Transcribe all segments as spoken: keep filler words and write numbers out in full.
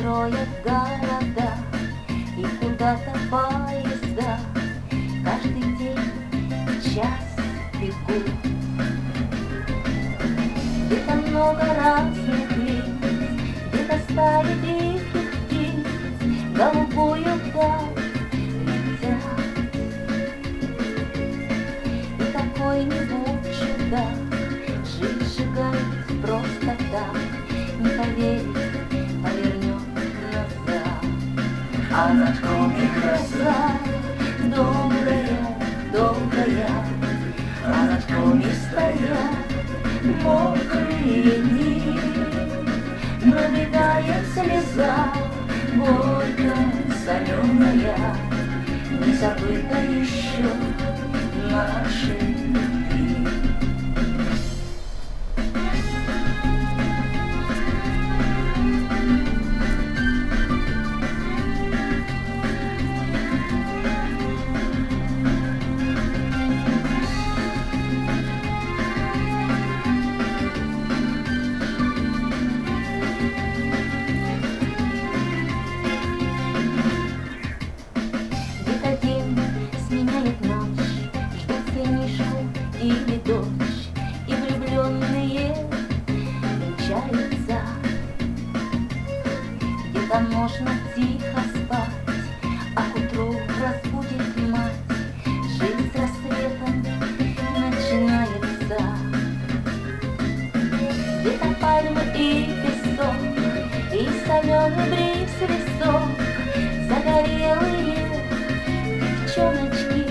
строят города и куда-то поезда. Каждый день час бегут. Где-то много разных лиц, где-то стаи диких птиц голубую даль летят. И какой-нибудь чудак жизнь сжигает просто так, не поверит, повернет назад. А над кроме гроза долгая, долгая, а над кроме стоят мокрые дни. Пробегает слеза горькая, соленая, не забыта еще нашей любви. Или дождь, и влюбленные венчаются. Где-то можно тихо спать, а к утру разбудит мать. Жизнь с рассветом начинается. Где-то пальмы и песок, и соленый бриз лесок, загорелые девчоночки.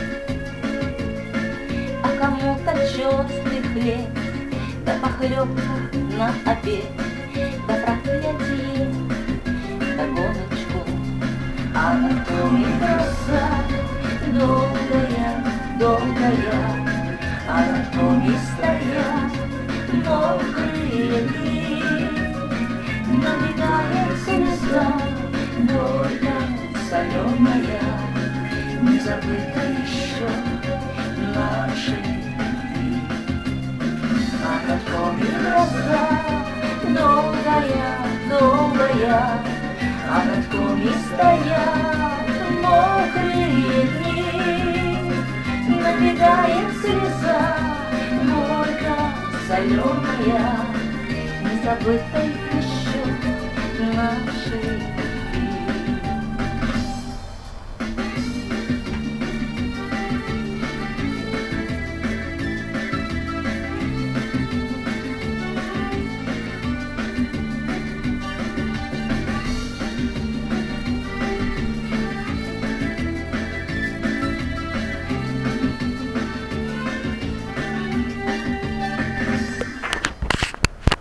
Кому-то черствый хлеб, да похлебка на обед, да проклятие, да гоночку. А на кроме гроза долгая, долгая, а на кроме стоят мокрые дни. Набегает слеза горькая, соленая, не забыта еще нашей любви. А над кроме гроза долгая, долгая, а над кроме стоят мокрые дни. Набегает слеза горькая, соленая, не забыта еще нашей